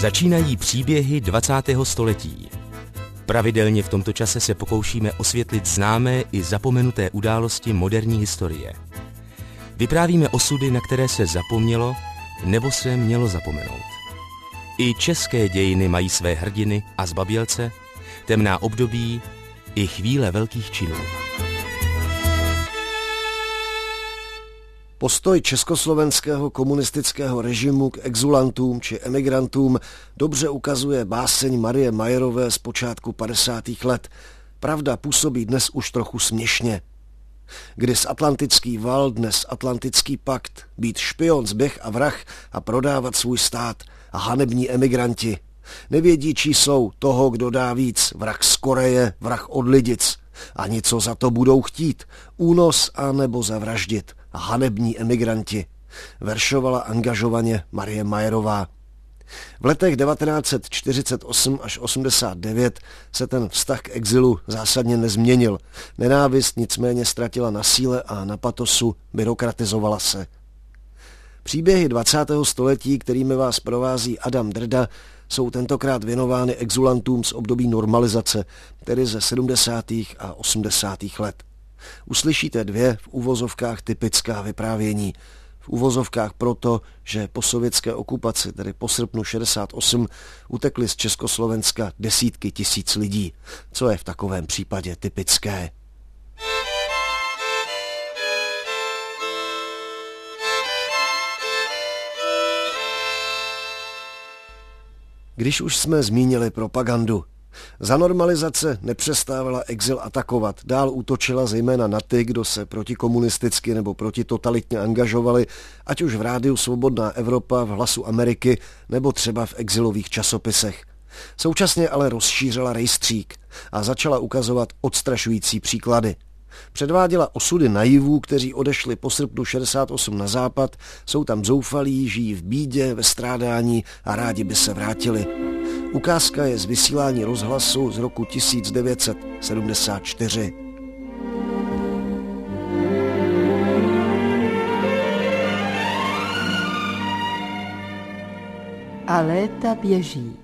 Začínají příběhy 20. století. Pravidelně v tomto čase se pokoušíme osvětlit známé i zapomenuté události moderní historie. Vyprávíme osudy, na které se zapomnělo nebo se mělo zapomenout. I české dějiny mají své hrdiny a zbabělce, temná období i chvíle velkých činů. Postoj československého komunistického režimu k exulantům či emigrantům dobře ukazuje báseň Marie Majerové z počátku 50. let. Pravda působí dnes už trochu směšně. Kdys atlantický val, dnes atlantický pakt, být špion, zběh a vrah a prodávat svůj stát a hanební emigranti. Nevědí, čí jsou toho, kdo dá víc, vrah z Koreje, vrah od Lidic. Ani co za to budou chtít, únos a nebo zavraždit. A hanební emigranti, veršovala angažovaně Marie Majerová. V letech 1948 až 89 se ten vztah k exilu zásadně nezměnil. Nenávist nicméně ztratila na síle a na patosu, byrokratizovala se. Příběhy 20. století, kterými vás provází Adam Drda, jsou tentokrát věnovány exulantům z období normalizace, tedy ze 70. a 80. let. Uslyšíte dvě v uvozovkách typická vyprávění. V uvozovkách proto, že po sovětské okupaci, tedy po srpnu 68, utekli z Československa desítky tisíc lidí. Co je v takovém případě typické? Když už jsme zmínili propagandu, za normalizace nepřestávala exil atakovat, dál útočila zejména na ty, kdo se protikomunisticky nebo protitotalitně angažovali, ať už v rádiu Svobodná Evropa, v Hlasu Ameriky nebo třeba v exilových časopisech. Současně ale rozšířila rejstřík a začala ukazovat odstrašující příklady. Předváděla osudy naivů, kteří odešli po srpnu 68 na západ, jsou tam zoufalí, žijí v bídě, ve strádání a rádi by se vrátili. Ukázka je z vysílání rozhlasu z roku 1974. A léta běží.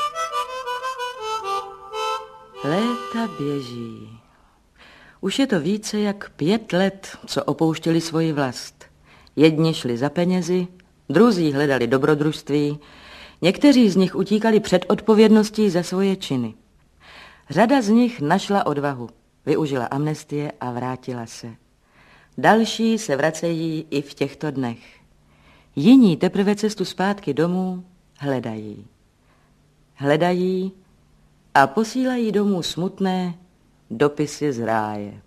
Léta běží. Už je to více jak 5 let, co opouštěli svoji vlast. Jedni šli za penězi, druzí hledali dobrodružství, někteří z nich utíkali před odpovědností za svoje činy. Řada z nich našla odvahu, využila amnestie a vrátila se. Další se vracejí i v těchto dnech. Jiní teprve cestu zpátky domů hledají. Hledají a posílají domů smutné dopisy z ráje.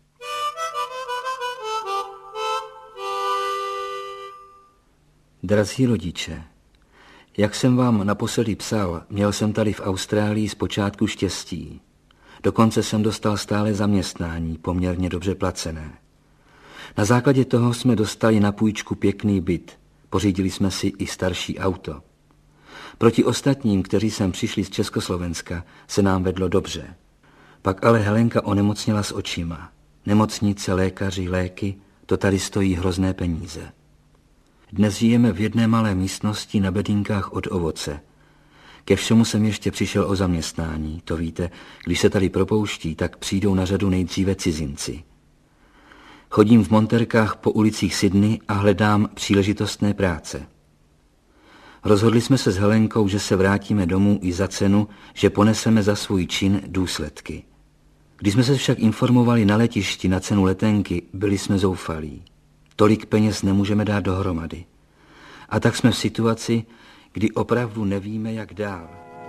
Drazí rodiče, jak jsem vám naposledy psal, měl jsem tady v Austrálii zpočátku štěstí. Dokonce jsem dostal stále zaměstnání, poměrně dobře placené. Na základě toho jsme dostali na půjčku pěkný byt, pořídili jsme si i starší auto. Proti ostatním, kteří sem přišli z Československa, se nám vedlo dobře. Pak ale Helenka onemocněla s očima. Nemocnice, lékaři, léky, to tady stojí hrozné peníze. Dnes žijeme v jedné malé místnosti na bedinkách od ovoce. Ke všemu jsem ještě přišel o zaměstnání. To víte, když se tady propouští, tak přijdou na řadu nejdříve cizinci. Chodím v monterkách po ulicích Sydney a hledám příležitostné práce. Rozhodli jsme se s Helenkou, že se vrátíme domů i za cenu, že poneseme za svůj čin důsledky. Když jsme se však informovali na letišti na cenu letenky, byli jsme zoufalí. Tolik peněz nemůžeme dát dohromady. A tak jsme v situaci, kdy opravdu nevíme, jak dál.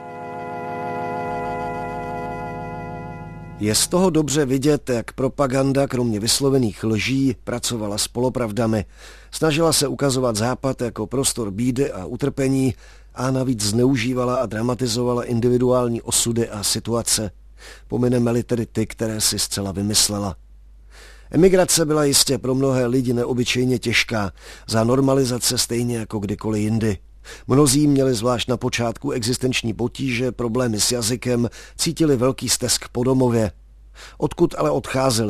Je z toho dobře vidět, jak propaganda, kromě vyslovených lží, pracovala s polopravdami. Snažila se ukazovat Západ jako prostor bídy a utrpení a navíc zneužívala a dramatizovala individuální osudy a situace. Pomineme-li tedy ty, které si zcela vymyslela. Emigrace byla jistě pro mnohé lidi neobyčejně těžká, za normalizace stejně jako kdykoliv jindy. Mnozí měli zvlášť na počátku existenční potíže, problémy s jazykem, cítili velký stesk po domově. Odkud ale odcházeli?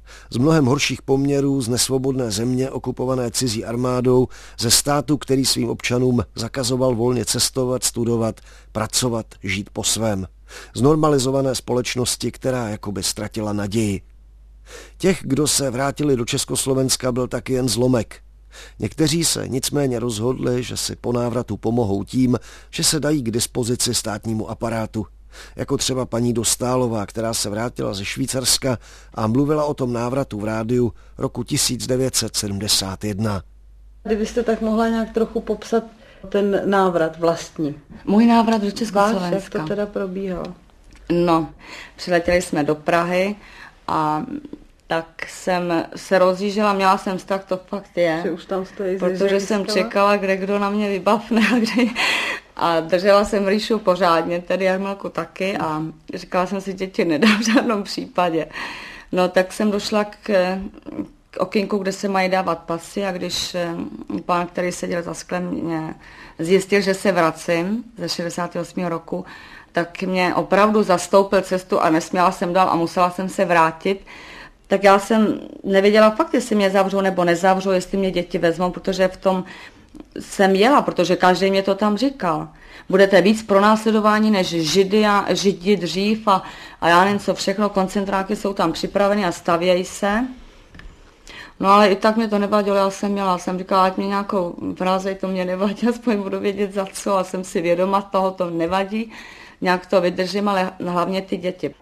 Z mnohem horších poměrů, z nesvobodné země okupované cizí armádou, ze státu, který svým občanům zakazoval volně cestovat, studovat, pracovat, žít po svém. Z normalizované společnosti, která jakoby ztratila naději. Těch, kdo se vrátili do Československa, byl taky jen zlomek. Někteří se nicméně rozhodli, že si po návratu pomohou tím, že se dají k dispozici státnímu aparátu. Jako třeba paní Dostálová, která se vrátila ze Švýcarska a mluvila o tom návratu v rádiu roku 1971. Kdybyste tak mohla nějak trochu popsat ten návrat vlastní. Můj návrat do Československa. Jak to teda probíhalo? No, přiletěli jsme do Prahy a tak jsem se rozjížděla, měla jsem strach, to fakt je. Že už tam stojí, protože jsem čekala, kde kdo na mě vybavne a držela jsem Ríšu pořádně, tedy Jarmilku taky a říkala jsem si, děti nedám v žádném případě. No tak jsem došla k okýnku, kde se mají dávat pasy a když pán, který seděl za sklem, mě zjistil, že se vracím ze 68. roku, tak mě opravdu zastoupil cestu a nesměla jsem dál a musela jsem se vrátit. Tak já jsem nevěděla fakt, jestli mě zavřou nebo nezavřou, jestli mě děti vezmou, protože v tom jsem jela, protože každý mě to tam říkal. Budete víc pronásledování než Židi dřív a já nevím co všechno, koncentráky jsou tam připraveny a stavějí se. No ale i tak mě to nevadilo, já jsem říkala, ať mě nějakou vrázej, to mě nevadí, aspoň budu vědět za co a jsem si vědoma toho, to nevadí, nějak to vydržím, ale hlavně ty děti.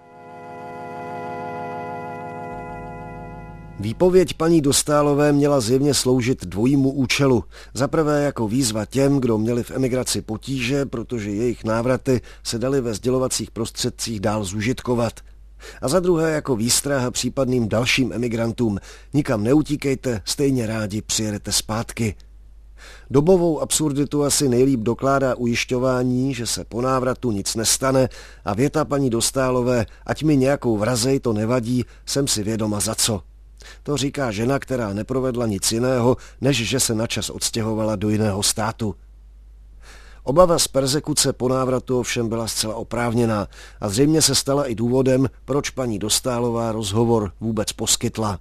Výpověď paní Dostálové měla zjevně sloužit dvojímu účelu. Za prvé jako výzva těm, kdo měli v emigraci potíže, protože jejich návraty se daly ve sdělovacích prostředcích dál zužitkovat. A za druhé jako výstraha případným dalším emigrantům. Nikam neutíkejte, stejně rádi přijedete zpátky. Dobovou absurditu asi nejlíp dokládá ujišťování, že se po návratu nic nestane a věta paní Dostálové, ať mi nějakou vrazej, to nevadí, jsem si vědoma za co. To říká žena, která neprovedla nic jiného, než že se načas odstěhovala do jiného státu. Obava z perzekuce po návratu ovšem byla zcela oprávněná a zřejmě se stala i důvodem, proč paní Dostálová rozhovor vůbec poskytla.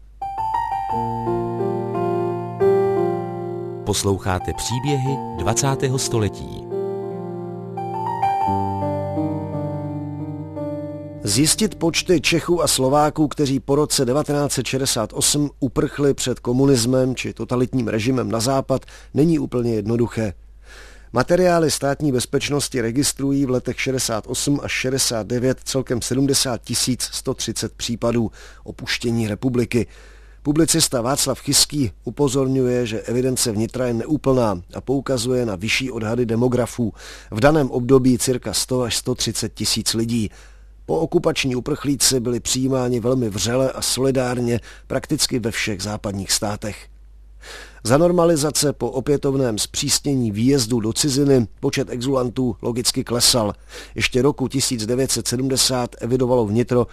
Posloucháte příběhy 20. století. Zjistit počty Čechů a Slováků, kteří po roce 1968 uprchli před komunismem či totalitním režimem na západ, není úplně jednoduché. Materiály státní bezpečnosti registrují v letech 68 až 69 celkem 70 130 případů opuštění republiky. Publicista Václav Chyský upozorňuje, že evidence vnitra je neúplná a poukazuje na vyšší odhady demografů. V daném období cirka 100 až 130 tisíc lidí. Po okupační uprchlíci byli přijímáni velmi vřele a solidárně prakticky ve všech západních státech. Za normalizace po opětovném zpřísnění výjezdu do ciziny počet exulantů logicky klesal. Ještě roku 1970 evidovalo vnitro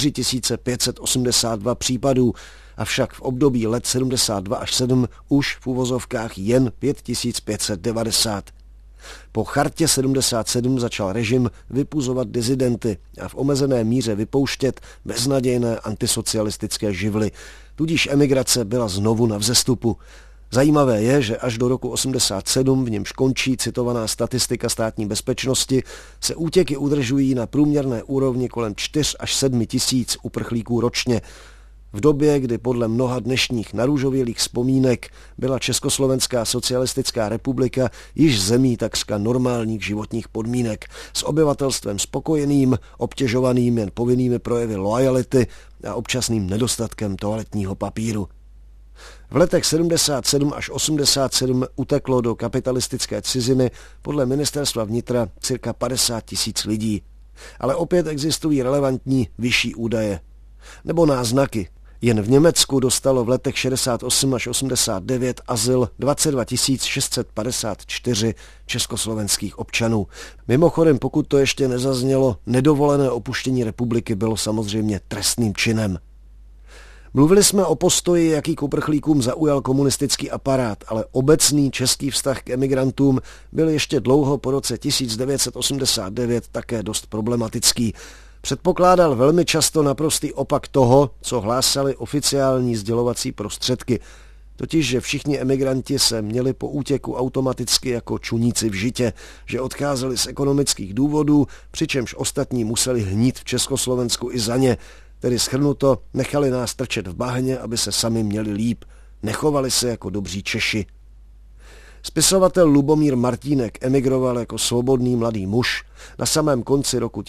4582 případů, avšak v období let 72 až 7 už v uvozovkách jen 5590. Po chartě 77 začal režim vypuzovat dizidenty a v omezené míře vypouštět beznadějné antisocialistické živly, tudíž emigrace byla znovu na vzestupu. Zajímavé je, že až do roku 87, v němž končí citovaná statistika státní bezpečnosti, se útěky udržují na průměrné úrovni kolem 4 až 7 tisíc uprchlíků ročně. V době, kdy podle mnoha dnešních narůžovělých vzpomínek byla Československá socialistická republika již zemí takřka normálních životních podmínek, s obyvatelstvem spokojeným, obtěžovaným jen povinnými projevy loajality a občasným nedostatkem toaletního papíru. V letech 77 až 87 uteklo do kapitalistické ciziny podle ministerstva vnitra cirka 50 tisíc lidí. Ale opět existují relevantní vyšší údaje. Nebo náznaky. Jen v Německu dostalo v letech 68 až 89 azyl 22 654 československých občanů. Mimochodem, pokud to ještě nezaznělo, nedovolené opuštění republiky bylo samozřejmě trestným činem. Mluvili jsme o postoji, jaký k uprchlíkům zaujal komunistický aparát, ale obecný český vztah k emigrantům byl ještě dlouho po roce 1989 také dost problematický. předpokládal velmi často naprostý opak toho, co hlásaly oficiální sdělovací prostředky, totiž, že všichni emigranti se měli po útěku automaticky jako čuníci v žitě, že odcházeli z ekonomických důvodů, přičemž ostatní museli hnít v Československu i za ně, tedy shrnuto, nechali nás trčet v bahně, aby se sami měli líp, nechovali se jako dobří Češi. Spisovatel Lubomír Martínek emigroval jako svobodný mladý muž na samém konci roku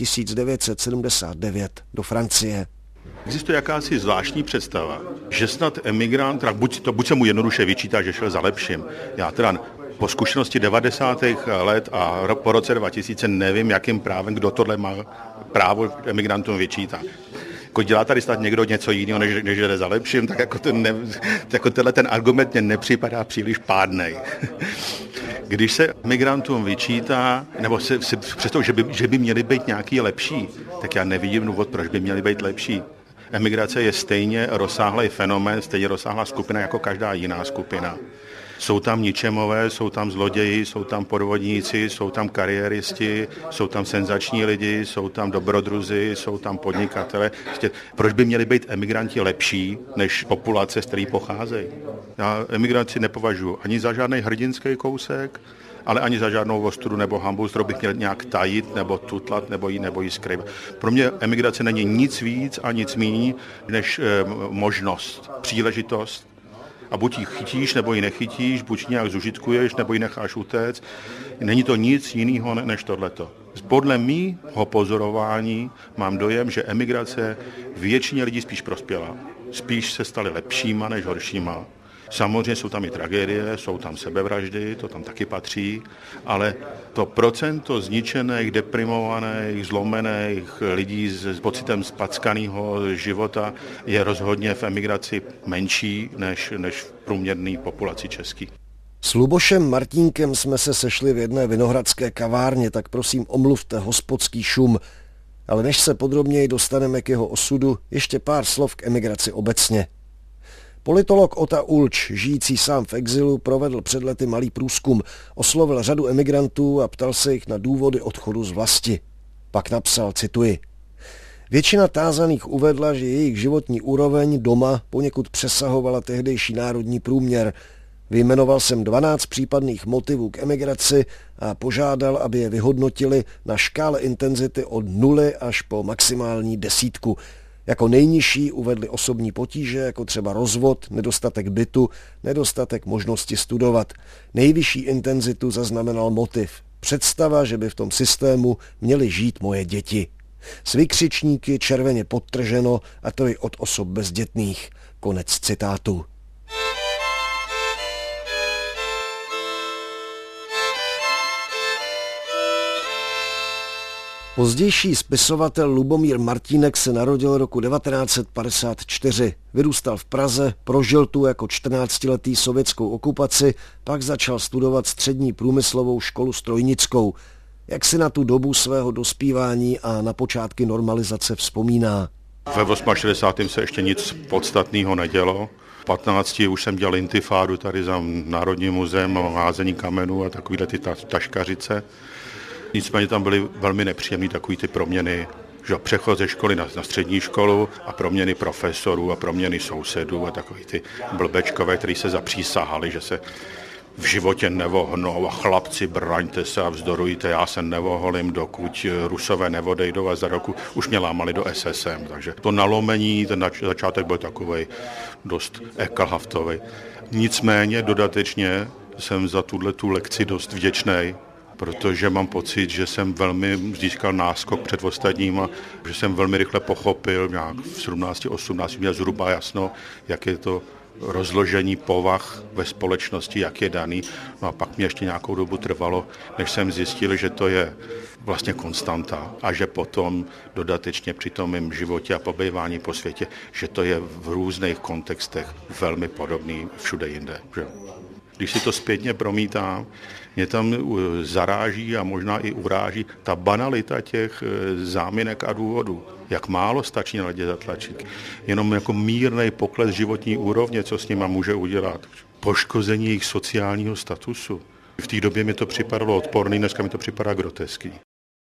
1979 do Francie. Existuje jakási zvláštní představa, že snad emigrant, buď se mu jednoduše vyčítá, že šel za lepším. Já teda po zkušenosti 90. let a po roce 2000 nevím, jakým právem, kdo tohle má právo emigrantům vyčítá. Jako dělá tady snad někdo něco jiného, než jde za lepším, tak jako ten argument mě nepřipadá příliš pádnej. Když se migrantům vyčítá, nebo si představ, že by měli být nějaký lepší, tak já nevidím důvod, proč by měli být lepší. Emigrace je stejně rozsáhlý fenomén, stejně rozsáhlá skupina jako každá jiná skupina. Jsou tam ničemové, jsou tam zloději, jsou tam podvodníci, jsou tam kariéristi, jsou tam senzační lidi, jsou tam dobrodruzi, jsou tam podnikatele. Proč by měli být emigranti lepší než populace, z který pocházejí? Já emigranci nepovažuji ani za žádný hrdinský kousek, ale ani za žádnou ostudu nebo hanbu, kterou bych měl nějak tajit, nebo tutlat, nebo jí skrývat. Pro mě emigrace není nic víc a nic míň než možnost, příležitost. A buď ji chytíš, nebo ji nechytíš, buď ji nějak zužitkuješ, nebo ji necháš utéct. Není to nic jiného než tohleto. Podle mýho pozorování mám dojem, že emigrace většině lidí spíš prospěla. Spíš se staly lepšíma než horšíma. Samozřejmě jsou tam i tragédie, jsou tam sebevraždy, to tam taky patří, ale to procento zničených, deprimovaných, zlomených lidí s pocitem spackaného života je rozhodně v emigraci menší než v průměrné populaci český. S Lubošem Martínkem jsme se sešli v jedné vinohradské kavárně, tak prosím omluvte hospodský šum. Ale než se podrobněji dostaneme k jeho osudu, ještě pár slov k emigraci obecně. Politolog Ota Ulč, žijící sám v exilu, provedl před lety malý průzkum, oslovil řadu emigrantů a ptal se jich na důvody odchodu z vlasti. Pak napsal, cituji, většina tázaných uvedla, že jejich životní úroveň doma poněkud přesahovala tehdejší národní průměr. Vyjmenoval jsem 12 případných motivů k emigraci a požádal, aby je vyhodnotili na škále intenzity od 0 až po maximální 10. Jako nejnižší uvedli osobní potíže, jako třeba rozvod, nedostatek bytu, nedostatek možnosti studovat. Nejvyšší intenzitu zaznamenal motiv. Představa, že by v tom systému měly žít moje děti. S vykřičníky červeně podtrženo, a to i od osob bezdětných. Konec citátu. Pozdější spisovatel Lubomír Martínek se narodil roku 1954. Vyrůstal v Praze, prožil tu jako 14letý sovětskou okupaci, pak začal studovat střední průmyslovou školu strojnickou. Jak si na tu dobu svého dospívání a na počátky normalizace vzpomíná? Ve 68. se ještě nic podstatného nedělo. V 15 už jsem dělal intifádu tady za Národním muzeem, házení kamenů a takovýhle ty taškařice. Nicméně tam byly velmi nepříjemné takový ty proměny, že přechod ze školy na střední školu a proměny profesorů a proměny sousedů a takový ty blbečkové, který se zapřísahali, že se v životě nevohnou a chlapci, braňte se a vzdorujte, já se nevoholím, dokud Rusové neodejdou a za roku už mě lámali do SSM. Takže to nalomení, ten začátek byl takovej dost ekelhaftový. Nicméně dodatečně jsem za tu lekci dost vděčnej, protože mám pocit, že jsem velmi získal náskok před ostatníma, že jsem velmi rychle pochopil, nějak v 17-18 měl zhruba jasno, jak je to rozložení povah ve společnosti, jak je daný. No a pak mě ještě nějakou dobu trvalo, než jsem zjistil, že to je vlastně konstanta a že potom dodatečně při tom mém životě a pobývání po světě, že to je v různých kontextech velmi podobný všude jinde. Že? Když si to zpětně promítám, mě tam zaráží a možná i uráží ta banalita těch záminek a důvodů. Jak málo stačí na lidi zatlačit. Jenom jako mírný pokles životní úrovně, co s nima může udělat. Poškození jejich sociálního statusu. V té době mi to připadalo odporný, dneska mi to připadá groteský.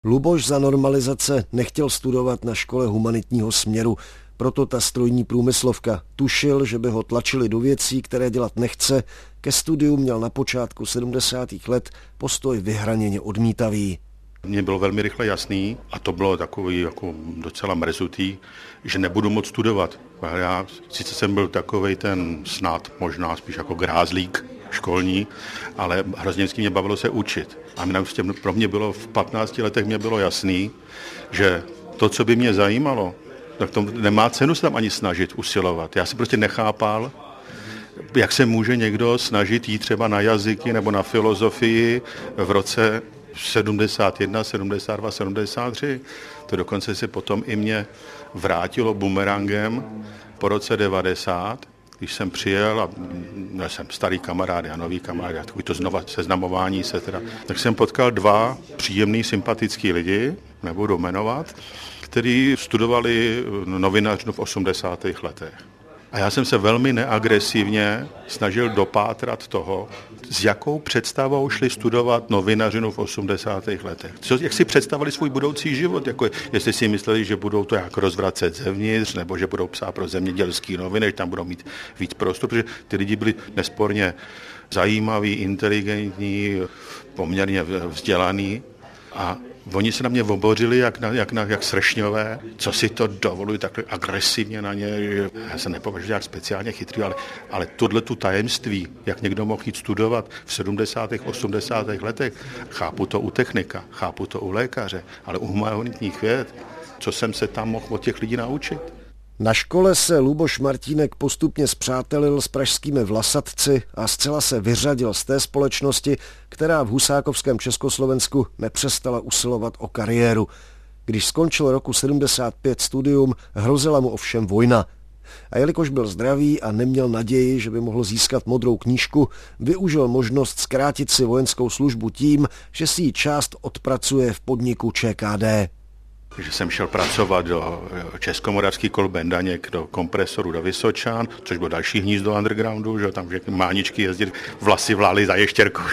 Luboš za normalizace nechtěl studovat na škole humanitního směru, proto ta strojní průmyslovka. Tušil, že by ho tlačili do věcí, které dělat nechce. Ke studiu měl na počátku 70. let postoj vyhraněně odmítavý. Mně bylo velmi rychle jasný, a to bylo takový jako docela mrzutý, že nebudu moc studovat. Já sice jsem byl takovej ten snad možná spíš jako grázlík školní, ale hrozně mě bavilo se učit. A pro mě bylo v 15 letech mě bylo jasný, že to, co by mě zajímalo, tak to nemá cenu se tam ani snažit usilovat. Já si prostě nechápal, jak se může někdo snažit jít třeba na jazyky nebo na filozofii v roce 71, 72, 73. To dokonce se potom i mě vrátilo bumerangem po roce 90, když jsem přijel a měl jsem starý kamarád a nový kamarád, takový to znova seznamování se teda. Tak jsem potkal dva příjemný, sympatický lidi, nebudu jmenovat, kteří studovali novinařinu v 80. letech. A já jsem se velmi neagresivně snažil dopátrat toho, s jakou představou šli studovat novinařinu v 80. letech. Jak si představili svůj budoucí život? Jako jestli si mysleli, že budou to jak rozvracet zevnitř, nebo že budou psát pro zemědělský noviny, že tam budou mít víc prostoru, protože ty lidi byli nesporně zajímaví, inteligentní, poměrně vzdělaní a oni se na mě obořili jak sršňové, co si to dovolují takhle agresivně na ně. Já se nepovažuji jak speciálně chytrý, ale tohletu tajemství, jak někdo mohl jít studovat v 70. 80. letech, chápu to u technika, chápu to u lékaře, ale u humanitních věd, co jsem se tam mohl od těch lidí naučit. Na škole se Luboš Martínek postupně spřátelil s pražskými vlasatci a zcela se vyřadil z té společnosti, která v husákovském Československu nepřestala usilovat o kariéru. Když skončil roku 75 studium, hrozila mu ovšem vojna. A jelikož byl zdravý a neměl naději, že by mohl získat modrou knížku, využil možnost zkrátit si vojenskou službu tím, že si ji část odpracuje v podniku ČKD. Že jsem šel pracovat do Českomoravský kol Bendaněk, do kompresoru do Vysočan, což bylo další hnízdo undergroundu, že tam máničky jezdili, vlasy vlály za ještěrkou.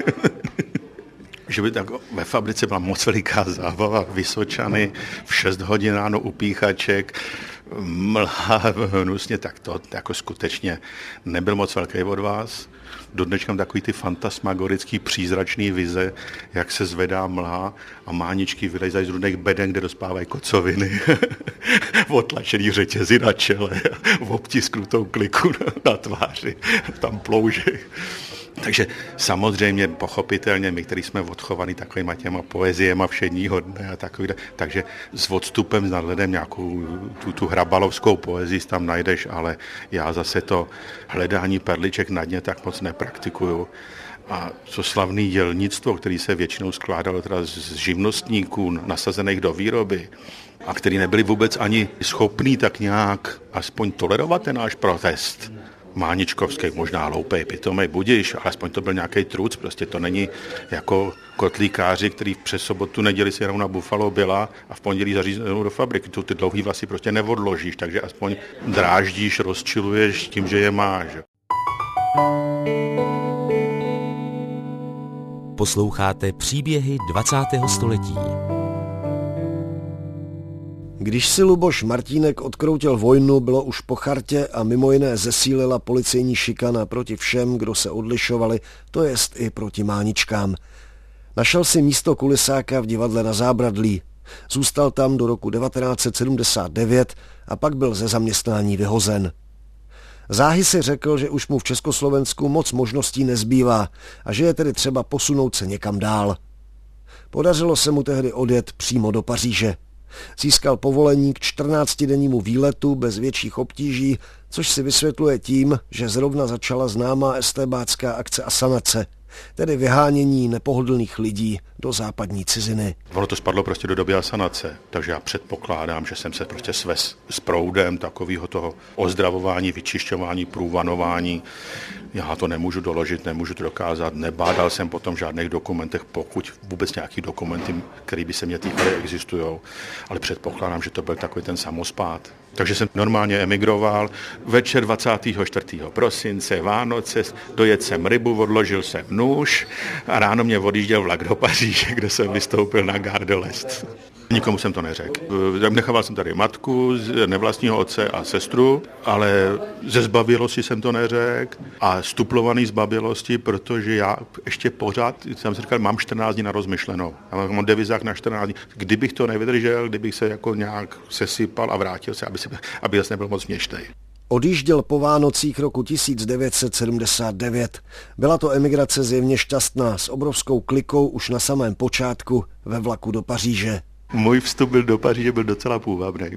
Že by tak ve fabrice byla moc veliká zábava, Vysočany, v 6 hodin ráno upíchaček, mlha hnusně, tak to jako skutečně nebyl moc velký od vás. Do dneška mám takový ty fantasmagorický přízračný vize, jak se zvedá mlha a máničky vylezají z rudných beden, kde dospávají kocoviny, otlačený řetězy na čele, obtisknutou kliku na tváři, tam plouži. Takže samozřejmě, pochopitelně, my, kteří jsme odchovaní takovýma těma poeziema všedního dne a takový, takže s odstupem, s nadhledem nějakou tu hrabalovskou poezii tam najdeš, ale já zase to hledání perliček na dně tak moc nepraktikuju. A co slavný dělnictvo, který se většinou skládalo teda z živnostníků nasazených do výroby a který nebyli vůbec ani schopní tak nějak aspoň tolerovat ten náš protest, máničkovský, možná hloupej, pitomej, budiš, ale aspoň to byl nějaký truc, prostě to není jako kotlíkáři, který přes sobotu, neděli si jenom na Buffalo Billa a v pondělí zařízenou do fabriky. Tu ty dlouhý vlasy prostě neodložíš, takže aspoň dráždíš, rozčiluješ tím, že je máš. Posloucháte příběhy 20. století. Když si Luboš Martínek odkroutil vojnu, bylo už po chartě a mimo jiné zesílila policejní šikana proti všem, kdo se odlišovali, to jest i proti máničkám. Našel si místo kulisáka v divadle na Zábradlí. Zůstal tam do roku 1979 a pak byl ze zaměstnání vyhozen. Záhy si řekl, že už mu v Československu moc možností nezbývá a že je tedy třeba posunout se někam dál. Podařilo se mu tehdy odjet přímo do Paříže. Získal povolení k 14dennímu výletu bez větších obtíží, což si vysvětluje tím, že zrovna začala známá estébácká akce asanace, tedy vyhánění nepohodlných lidí do západní ciziny. Ono to spadlo prostě do doby asanace, takže já předpokládám, že jsem se prostě svez s proudem takového toho ozdravování, vyčišťování, průvanování. Já to nemůžu doložit, nemůžu to dokázat, nebádal jsem potom v žádných dokumentech, pokud vůbec nějaký dokumenty, které by se mě týkaly, existují, ale předpokládám, že to byl takový ten samospád. Takže jsem normálně emigroval. Večer 24. prosince, Vánoce, dojet jsem rybu, odložil jsem nůž a ráno mě odjížděl vlak do Paříže, kde jsem vystoupil na Gare de l'Est. Nikomu jsem to neřekl. Nechával jsem tady matku, nevlastního otce a sestru, ale ze zbabělosti jsem to neřekl a stuplovaný zbabělosti, protože já ještě pořád, jsem si říkal, mám 14 dní na rozmyšlenou. Já mám devizák na 14 dní. Kdybych to nevydržel, kdybych se jako nějak sesypal a vrátil se, aby zase nebyl moc směšnej. Odjížděl po Vánocích roku 1979. Byla to emigrace zjevně šťastná, s obrovskou klikou už na samém počátku ve vlaku do Paříže. Můj vstup do Paříže byl docela půvabný.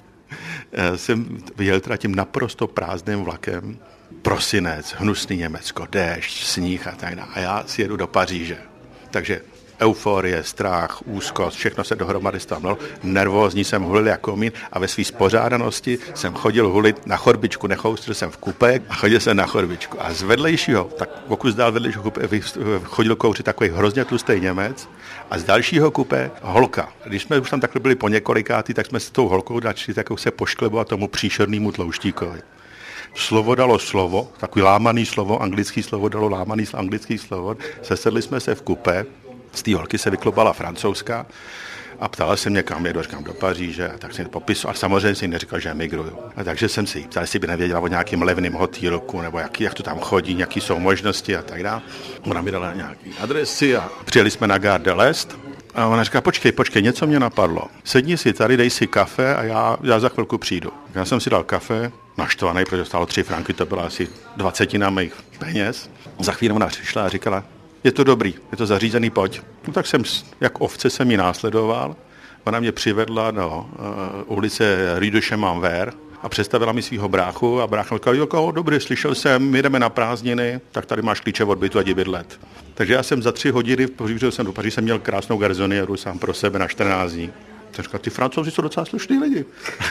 Jsem jel teda tím naprosto prázdným vlakem. Prosinec, hnusný Německo, déšť, sníh a tak dále. A já si jedu do Paříže. Takže euforie, strach, úzkost, všechno se dohromady stavilo. Nervózní jsem hulil jako komín a ve své spořádanosti jsem chodil hulit na chodbičku, nechoustil jsem v kupé a chodil jsem na chodbičku. A z vedlejšího, tak pokud zdál vedlejšího kupé, chodil kouřit takový hrozně tlustý Němec a z dalšího kupé holka. Když jsme už tam takhle byli po několikátý, tak jsme s tou holkou začali takovou se pošklebovat tomu příšernému tlouštíkovi. Slovo dalo slovo, takový lámaný slovo, anglický slovo dalo lámaný anglický slovo. Sesedli jsme se v kupé. Z té holky se vyklopala francouzská a ptala se mě, kam jedu, říkám do Paříže, a tak jsem popisoval, ale samozřejmě si neříkal, že emigruju. A takže jsem si ptal, jestli by nevěděla o nějakým levným hotýlku, nebo jak to tam chodí, jaký jsou možnosti a tak dále. Ona mi dala nějaké adresy a přijeli jsme na Gare de l'Est. A ona říká, počkej, něco mě napadlo. Sedni si tady, dej si kafe a já za chvilku přijdu. Já jsem si dal kafe, naštvaný, protože stálo 3 franky, to byla asi 20 mých peněz. Za chvíli ona přišla a říkala, je to dobrý, je to zařízený, pojď. No tak jsem, jak ovce jsem ji následoval. Ona mě přivedla do ulice Rue de Chemin Vert a představila mi svého bráchu a brácha říkal, jo, dobrý, slyšel jsem, jdeme na prázdniny, tak tady máš klíče od bytu a jdi bydlet. Takže já jsem za 3 hodiny, protože jsem do Paříže, jsem měl krásnou garsoniéru sám pro sebe na 14 dní. Jsem říkal, ty Francouzi jsou docela slušný lidi.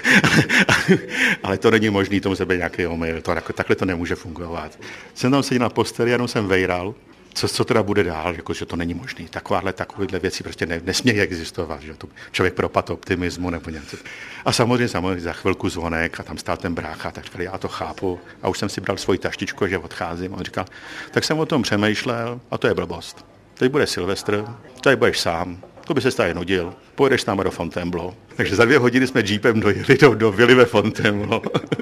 Ale to není možný, tomu se být nějaký omyl, takhle to nemůže fungovat. Jsem tam seděl na posteli, jenom jsem vejral. Co teda bude dál, jakože to není možný. Takovéhle věci prostě nesmějí existovat, že to člověk propad optimismu nebo něco. A samozřejmě za chvilku zvonek a tam stál ten brácha, tak říkal, já to chápu. A už jsem si bral svoji taštičku, že odcházím. A on říkal, tak jsem o tom přemýšlel a to je blbost. Teď bude Silvestr, tady budeš sám, to by se tady nudil, pojedeš s náma do Fontainebleau. Takže za 2 hodiny jsme jeepem dojeli do vily ve Fontainebleau,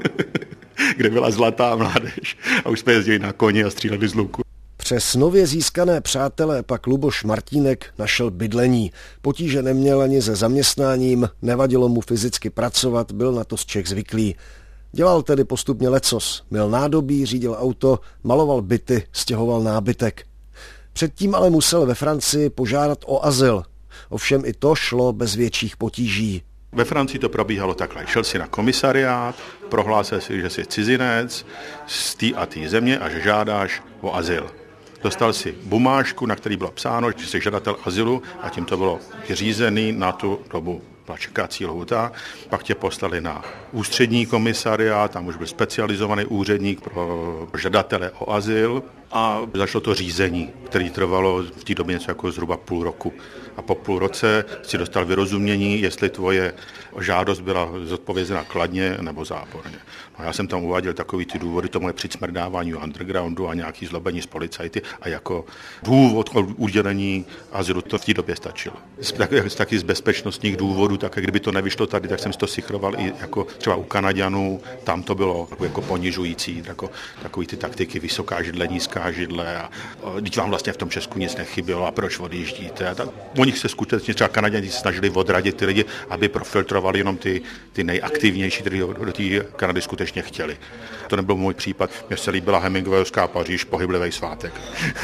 kde byla zlatá mládež. A už jsme jezdili na koni a stříleli z luku. Přes nově získané přátelé pak Luboš Martínek našel bydlení. Potíže neměl ani se zaměstnáním, nevadilo mu fyzicky pracovat, byl na to z Čech zvyklý. Dělal tedy postupně lecos, měl nádobí, řídil auto, maloval byty, stěhoval nábytek. Předtím ale musel ve Francii požádat o azyl. Ovšem i to šlo bez větších potíží. Ve Francii to probíhalo takhle. Šel si na komisariát, prohlásil si, že jsi cizinec z té a té země a že žádáš o azyl. Dostal si bumážku, na který bylo psáno, že jsi žadatel azylu a tím to bylo vyřízený na tu dobu. Byla čekací lhůta, pak tě poslali na ústřední komisariát, tam už byl specializovaný úředník pro žadatele o azyl a začalo to řízení, které trvalo v té době něco jako zhruba půl roku. A po půl roce si dostal vyrozumění, jestli tvoje žádost byla zodpovězena kladně nebo záporně. No, já jsem tam uváděl takový ty důvody, to moje přicmrdávání undergroundu a nějaký zlobení z policajty a jako důvod udělení azylu to v té době stačilo. Taky z bezpečnostních důvodů, tak kdyby to nevyšlo tady, tak jsem si to sichroval i jako třeba u Kanaďanů, tam to bylo jako ponižující, takový ty taktiky, vysoká židle, nízká židle a teď vám vlastně v tom Česku nic nechybělo a proč odjíždíte. O nich se skutečně třeba Kanaďani snažili odradit ty lidi, aby profiltrovali jenom ty nejaktivnější, kteří do té Kanady skutečně chtěli. To nebyl můj případ, mně se líbila Hemingwayovská Paříž, pohyblivý svátek.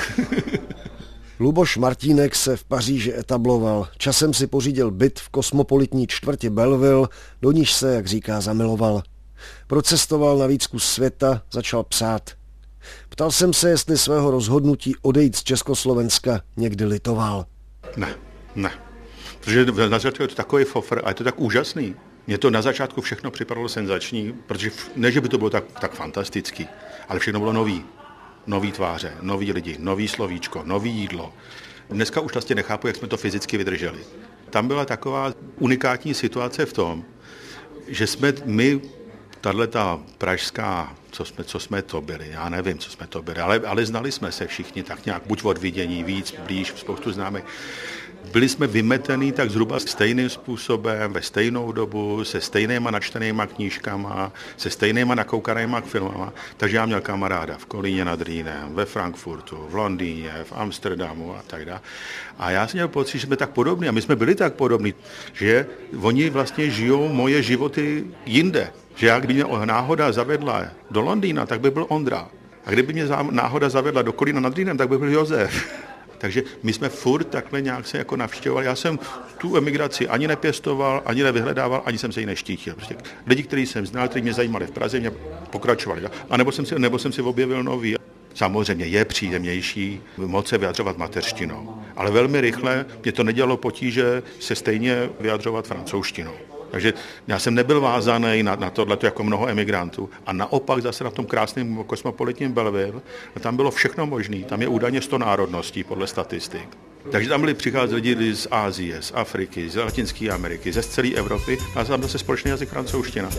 Luboš Martínek se v Paříži etabloval. Časem si pořídil byt v kosmopolitní čtvrti Belleville, do níž se, jak říká, zamiloval. Procestoval na víc kus světa, začal psát. Ptal jsem se, jestli svého rozhodnutí odejít z Československa někdy litoval. Ne. Protože na začátku je to takový fofr a je to tak úžasný. Mně to na začátku všechno připadalo senzační, protože ne, že by to bylo tak fantastický, ale všechno bylo nový. Nový tváře, noví lidi, nový slovíčko, nový jídlo. Dneska už vlastně nechápu, jak jsme to fyzicky vydrželi. Tam byla taková unikátní situace v tom, že jsme my Tahleta pražská, co jsme to byli, já nevím, co jsme to byli, ale znali jsme se všichni tak nějak, buď od vidění, víc, blíž, spoustu známých. Byli jsme vymetení tak zhruba stejným způsobem, ve stejnou dobu, se stejnýma načtenýma knížkama, se stejnýma nakoukanýma filmama. Takže já měl kamaráda v Kolíně nad Rýnem, ve Frankfurtu, v Londýně, v Amsterdamu a tak dále. A já jsem měl pocit, že jsme tak podobní a my jsme byli tak podobní, že oni vlastně žijou moje životy jinde. Že já, kdyby mě náhoda zavedla do Londýna, tak by byl Ondra. A kdyby mě náhoda zavedla do Kolína nad Rýnem, tak by byl Josef. Takže my jsme furt takhle nějak se jako navštěvovali. Já jsem tu emigraci ani nepěstoval, ani nevyhledával, ani jsem se ji neštítil. Prostě lidi, kteří jsem znal, kteří mě zajímali v Praze, mě pokračovali. A nebo jsem si objevil nový. Samozřejmě je příjemnější moc se vyjadřovat mateřštinou. Ale velmi rychle mě to nedělalo potíže se stejně vyjadřovat francouzštinou. Takže já jsem nebyl vázaný na tohleto jako mnoho emigrantů. A naopak zase na tom krásném kosmopolitním Belleville, tam bylo všechno možné. Tam je údajně 100 národností podle statistik. Takže tam přicházeli lidi z Asie, z Afriky, z Latinské Ameriky, ze celé Evropy a tam zase společný jazyk francouzština.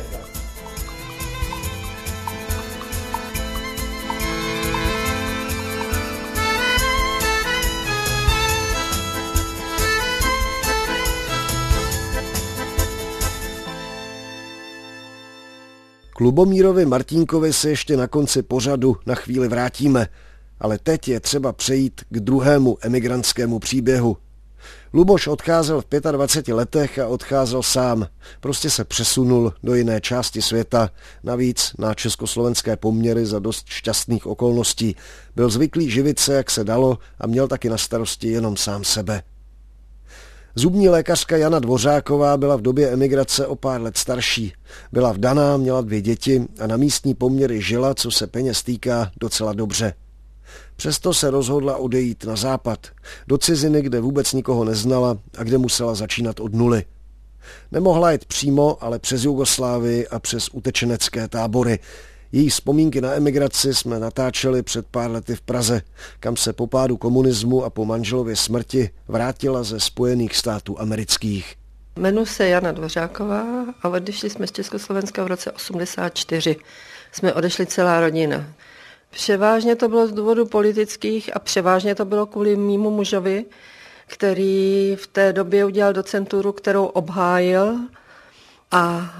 K Lubomírovi Martínkovi se ještě na konci pořadu na chvíli vrátíme, ale teď je třeba přejít k druhému emigrantskému příběhu. Luboš odcházel v 25 letech a odcházel sám. Prostě se přesunul do jiné části světa, navíc na československé poměry za dost šťastných okolností. Byl zvyklý živit se, jak se dalo, a měl taky na starosti jenom sám sebe. Zubní lékařka Jana Dvořáková byla v době emigrace o pár let starší. Byla vdaná, měla 2 děti a na místní poměry žila, co se peněz týká, docela dobře. Přesto se rozhodla odejít na západ, do ciziny, kde vůbec nikoho neznala a kde musela začínat od nuly. Nemohla jet přímo, ale přes Jugoslávii a přes utečenecké tábory. Její vzpomínky na emigraci jsme natáčeli před pár lety v Praze, kam se po pádu komunismu a po manželově smrti vrátila ze Spojených států amerických. Jmenuji se Jana Dvořáková a odešli jsme z Československa v roce 1984. Jsme odešli celá rodina. Převážně to bylo z důvodu politických a převážně to bylo kvůli mému mužovi, který v té době udělal docenturu, kterou obhájil. A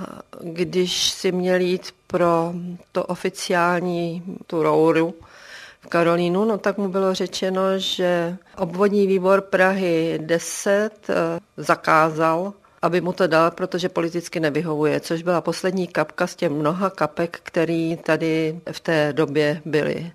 když si měl jít pro to oficiální tu rouru v Karolínu, no tak mu bylo řečeno, že obvodní výbor Prahy 10 zakázal, aby mu to dal, protože politicky nevyhovuje, což byla poslední kapka z těch mnoha kapek, které tady v té době byly.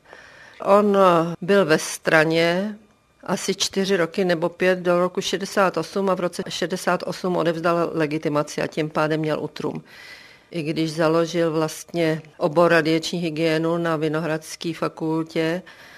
On byl ve straně asi 4 roky nebo 5 do roku 68 a v roce 68 odevzdal legitimaci a tím pádem měl útrum. I když založil vlastně obor radiační hygienu na Vinohradské fakultě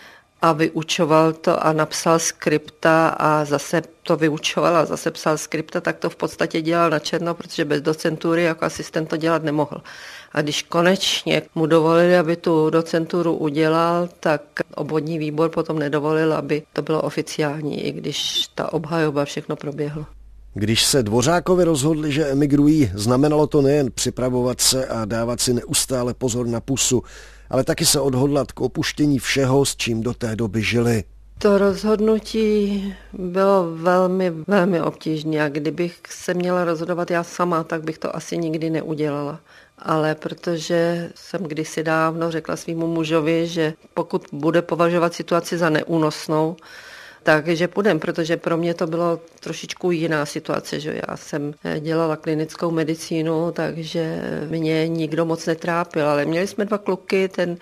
a vyučoval to a napsal skripta a zase to vyučoval a zase psal skripta, tak to v podstatě dělal na černo, protože bez docentury jako asistent to dělat nemohl. A když konečně mu dovolili, aby tu docenturu udělal, tak obvodní výbor potom nedovolil, aby to bylo oficiální, i když ta obhajoba všechno proběhlo. Když se Dvořákovi rozhodli, že emigrují, znamenalo to nejen připravovat se a dávat si neustále pozor na pusu, ale taky se odhodlat k opuštění všeho, s čím do té doby žili. To rozhodnutí bylo velmi, velmi obtížné a kdybych se měla rozhodovat já sama, tak bych to asi nikdy neudělala. Ale protože jsem kdysi dávno řekla svýmu mužovi, že pokud bude považovat situaci za neúnosnou, takže půjdem, protože pro mě to bylo trošičku jiná situace, že já jsem dělala klinickou medicínu, takže mě nikdo moc netrápil, ale měli jsme 2 kluky, ten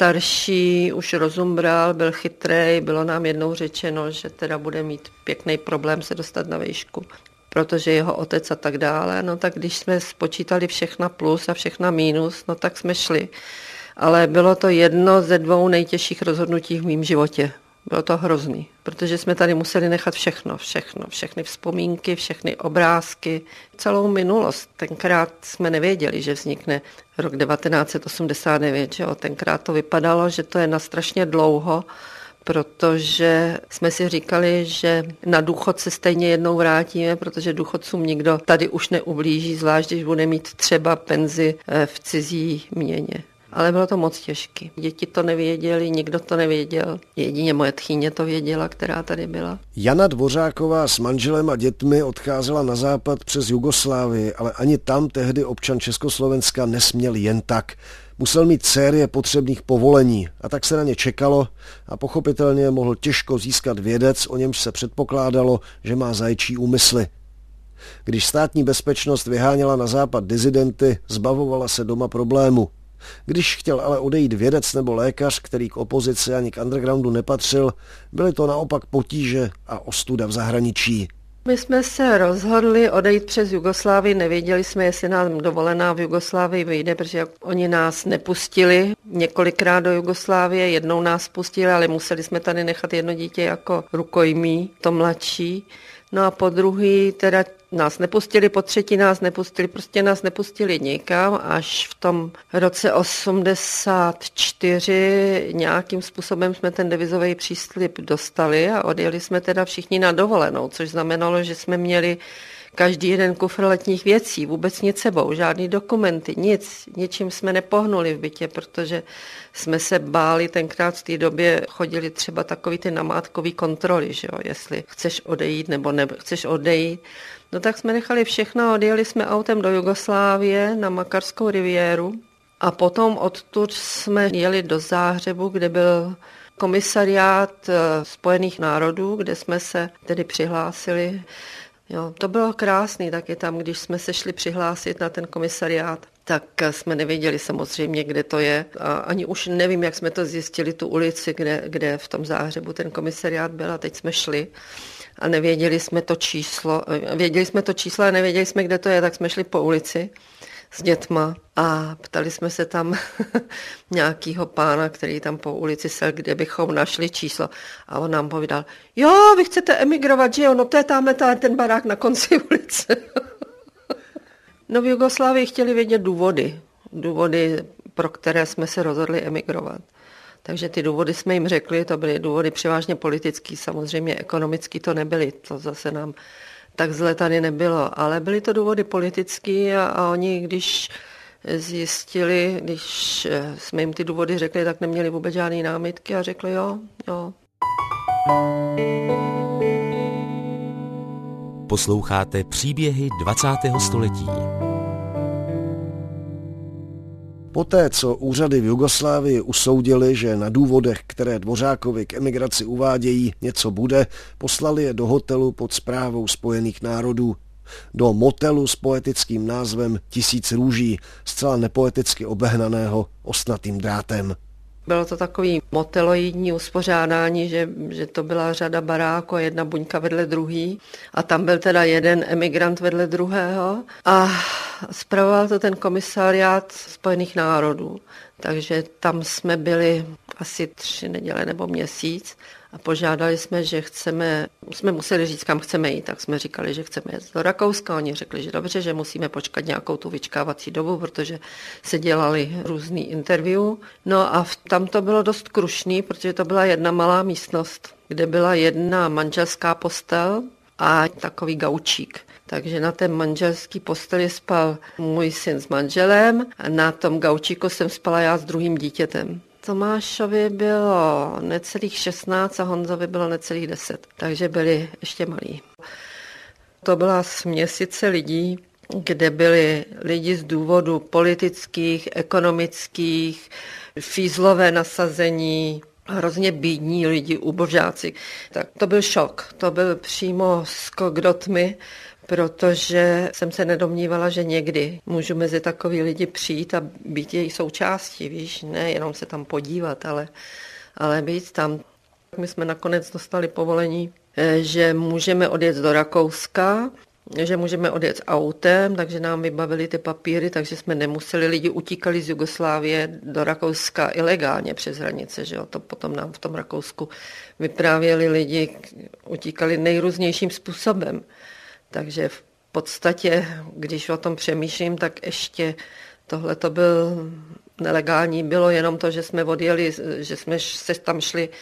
starší už rozum bral, byl chytrej, bylo nám jednou řečeno, že teda bude mít pěkný problém se dostat na výšku, protože jeho otec a tak dále, no tak když jsme spočítali všechna plus a všechna mínus, no tak jsme šli. Ale bylo to jedno ze 2 nejtěžších rozhodnutí v mém životě. Bylo to hrozný, protože jsme tady museli nechat všechny vzpomínky, všechny obrázky, celou minulost. Tenkrát jsme nevěděli, že vznikne rok 1989, že jo? Tenkrát to vypadalo, že to je na strašně dlouho, protože jsme si říkali, že na důchod se stejně jednou vrátíme, protože důchodcům nikdo tady už neublíží, zvlášť když bude mít třeba penzi v cizí měně. Ale bylo to moc těžké. Děti to nevěděli, nikdo to nevěděl. Jedině moje tchýně to věděla, která tady byla. Jana Dvořáková s manželem a dětmi odcházela na západ přes Jugoslávii, ale ani tam tehdy občan Československa nesměl jen tak. Musel mít série potřebných povolení a tak se na ně čekalo a pochopitelně mohl těžko získat vědec, o němž se předpokládalo, že má zajčí úmysly. Když státní bezpečnost vyháněla na západ dizidenty, zbavovala se doma problému. Když chtěl ale odejít vědec nebo lékař, který k opozici ani k undergroundu nepatřil, byly to naopak potíže a ostuda v zahraničí. My jsme se rozhodli odejít přes Jugoslávii, nevěděli jsme, jestli nám dovolená v Jugoslávii vyjde, protože oni nás nepustili několikrát do Jugoslávie, jednou nás pustili, ale museli jsme tady nechat jedno dítě jako rukojmí, to mladší. No a po druhý teda nás nepustili, po třetí nás nepustili, prostě nás nepustili nikam, až v tom roce 84 nějakým způsobem jsme ten devizový příslib dostali a odjeli jsme teda všichni na dovolenou, což znamenalo, že jsme měli každý jeden kufr letních věcí, vůbec nic sebou, žádný dokumenty, nic, ničím jsme nepohnuli v bytě, protože jsme se báli, tenkrát v té době chodili třeba takový ty namátkový kontroly, že jo, jestli chceš odejít nebo nechceš odejít. No tak jsme nechali všechno, odjeli jsme autem do Jugoslávie na Makarskou riviéru a potom odtud jsme jeli do Záhřebu, kde byl komisariát Spojených národů, kde jsme se tedy přihlásili. Jo, to bylo krásný, taky tam, když jsme se šli přihlásit na ten komisariát, tak jsme nevěděli samozřejmě, kde to je. A ani už nevím, jak jsme to zjistili, tu ulici, kde v tom Záhřebu ten komisariát byl a teď jsme šli a nevěděli jsme to číslo. Věděli jsme to číslo a nevěděli jsme, kde to je, tak jsme šli po ulici s dětma a ptali jsme se tam nějakýho pána, který tam po ulici sel, kde bychom našli číslo. A on nám povídal, jo, vy chcete emigrovat, že jo, no to je tamhle ten barák na konci ulice. No v Jugoslávii chtěli vědět důvody, pro které jsme se rozhodli emigrovat. Takže ty důvody jsme jim řekli, to byly důvody převážně politický, samozřejmě ekonomický to nebyly, to zase nám tak zle tady nebylo, ale byly to důvody politické a oni, když zjistili, když jsme jim ty důvody řekli, tak neměli vůbec žádné námitky a řekli jo. Posloucháte příběhy 20. století. Poté, co úřady v Jugoslávii usoudili, že na důvodech, které Dvořákovi k emigraci uvádějí, něco bude, poslali je do hotelu pod správou Spojených národů. Do motelu s poetickým názvem 1000 růží, zcela nepoeticky obehnaného ostnatým drátem. Bylo to takový moteloidní uspořádání, že to byla řada baráků a jedna buňka vedle druhý a tam byl teda jeden emigrant vedle druhého a spravoval to ten komisariát Spojených národů. Takže tam jsme byli asi 3 neděle nebo měsíc a požádali jsme, že jsme museli říct, kam chceme jít, tak jsme říkali, že chceme jít do Rakouska. Oni řekli, že dobře, že musíme počkat nějakou tu vyčkávací dobu, protože se dělali různý interview. No a tam to bylo dost krušný, protože to byla jedna malá místnost, kde byla jedna manželská postel a takový gaučík. Takže na té manželské posteli spal můj syn s manželem a na tom gaučíku jsem spala já s druhým dítětem. Tomášovi bylo necelých 16 a Honzovi bylo necelých 10, takže byli ještě malí. To byla směsice lidí, kde byli lidi z důvodu politických, ekonomických, fízlové nasazení, hrozně bídní lidi, ubožáci. Tak to byl šok, to byl přímo skok do tmy, protože jsem se nedomnívala, že někdy můžu mezi takový lidi přijít a být její součástí, víš, ne jenom se tam podívat, ale být tam. My jsme nakonec dostali povolení, že můžeme odjet do Rakouska, že můžeme odjet s autem, takže nám vybavili ty papíry, takže jsme nemuseli, lidi utíkali z Jugoslávie do Rakouska ilegálně přes hranice, že jo, to potom nám v tom Rakousku vyprávěli lidi, utíkali nejrůznějším způsobem. Takže v podstatě, když o tom přemýšlím, tak ještě tohle to byl nelegální. Bylo jenom to, že jsme odjeli, že jsme se tam šli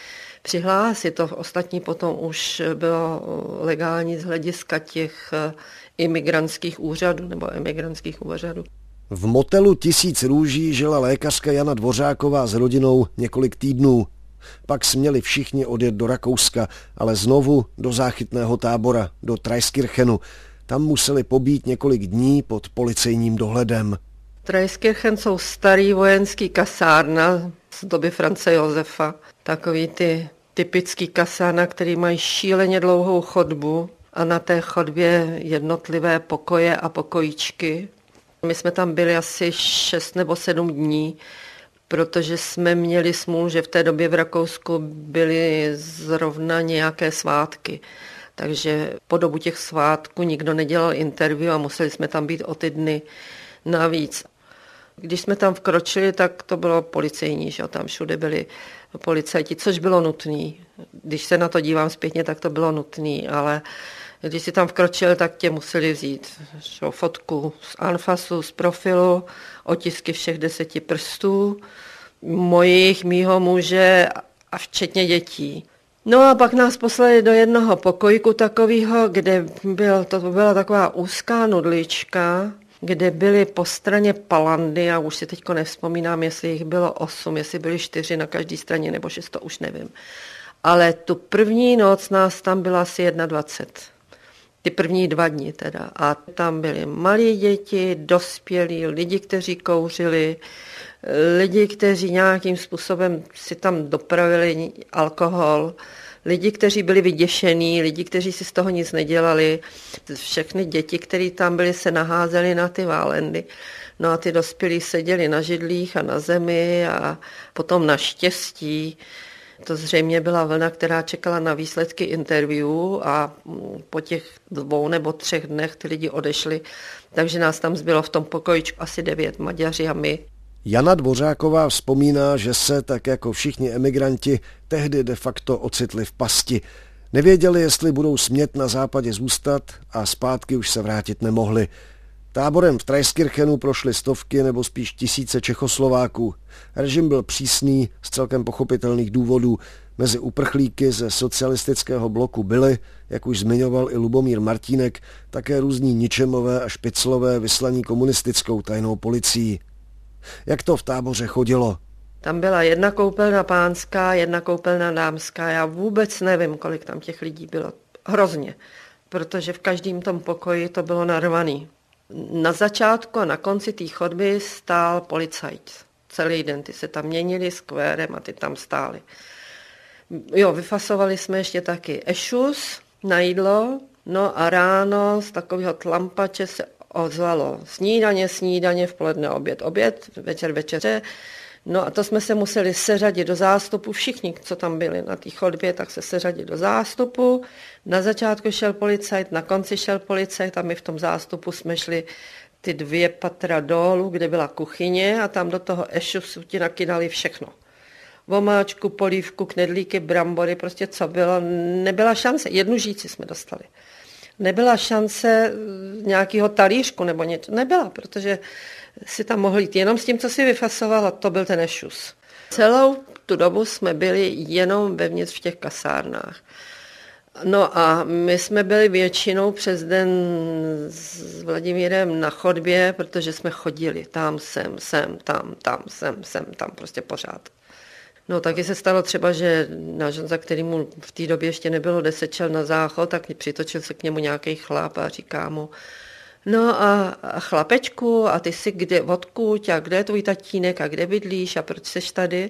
přihlásit. To ostatní potom už bylo legální z hlediska těch imigrantských úřadů nebo emigrantských úřadů. V motelu 1000 růží žila lékařka Jana Dvořáková s rodinou několik týdnů. Pak směli všichni odjet do Rakouska, ale znovu do záchytného tábora, do Traiskirchenu. Tam museli pobít několik dní pod policejním dohledem. Traiskirchen jsou starý vojenský kasárna z doby France Josefa. Takový ty typický kasárna, který mají šíleně dlouhou chodbu a na té chodbě jednotlivé pokoje a pokojíčky. My jsme tam byli asi 6 nebo 7 dní, protože jsme měli smůlu, že v té době v Rakousku byly zrovna nějaké svátky. Takže po dobu těch svátků nikdo nedělal interview a museli jsme tam být o ty dny navíc. Když jsme tam vkročili, tak to bylo policejní, že tam všude byli policajti, což bylo nutné. Když se na to dívám zpětně, tak to bylo nutné, ale když si tam vkročil, tak tě museli vzít fotku z anfasu, z profilu, otisky všech 10 prstů, mýho muže a včetně dětí. No a pak nás poslali do jednoho pokojíku takového, kde to byla taková úzká nudlička, kde byly po straně palandy, a už si teďko nevzpomínám, jestli jich bylo 8, jestli byly 4 na každé straně, nebo 6, to už nevím. Ale tu první noc nás tam byla asi 21. Ty první 2 dny teda. A tam byly malí děti, dospělí, lidi, kteří kouřili, lidi, kteří nějakým způsobem si tam dopravili alkohol, lidi, kteří byli vyděšení, lidi, kteří si z toho nic nedělali. Všechny děti, které tam byly, se naházely na ty válendy. No a ty dospělí seděli na židlích a na zemi a potom naštěstí to zřejmě byla vlna, která čekala na výsledky interview a po těch 2 nebo 3 dnech ty lidi odešli, takže nás tam zbylo v tom pokojičku asi 9 Maďaři a my. Jana Dvořáková vzpomíná, že se, tak jako všichni emigranti, tehdy de facto ocitli v pasti. Nevěděli, jestli budou smět na západě zůstat a zpátky už se vrátit nemohli. Táborem v Traiskirchenu prošly stovky nebo spíš tisíce Čechoslováků. Režim byl přísný z celkem pochopitelných důvodů. Mezi uprchlíky ze socialistického bloku byli, jak už zmiňoval i Lubomír Martínek, také různí ničemové a špiclové vyslaní komunistickou tajnou policií. Jak to v táboře chodilo? Tam byla jedna koupelna pánská, jedna koupelna dámská. Já vůbec nevím, kolik tam těch lidí bylo. Hrozně, protože v každém tom pokoji to bylo narvaný. Na začátku a na konci té chodby stál policajt. Celý den ty se tam měnili skvérem a ty tam stáli. Jo, vyfasovali jsme ještě taky ešus na jídlo, no a ráno z takového tlampače se ozvalo snídaně, v poledne oběd, večer večeře. No a to jsme se museli seřadit do zástupu, všichni, co tam byli na té chodbě, tak se seřadit do zástupu. Na začátku šel policajt, na konci šel policajt a my v tom zástupu jsme šli ty 2 patra dolů, kde byla kuchyně a tam do toho ešusu ti nakydali všechno. Vomáčku, polívku, knedlíky, brambory, prostě co bylo, nebyla šance, 1 žíci jsme dostali. Nebyla šance nějakého talířku nebo něco, nebyla, protože si tam mohl jít jenom s tím, co si vyfasoval, a to byl ten ešus. Celou tu dobu jsme byli jenom vevnitř v těch kasárnách. No a my jsme byli většinou přes den s Vladimírem na chodbě, protože jsme chodili tam, sem, tam, prostě pořád. No taky se stalo třeba, že náš Honza, kterýmu v té době ještě nebylo 10, šel na záchod, tak přitočil se k němu nějaký chlap a říká mu: no a chlapečku, a ty jsi kde, odkud, a kde je tvůj tatínek, a kde bydlíš, a proč jsi tady?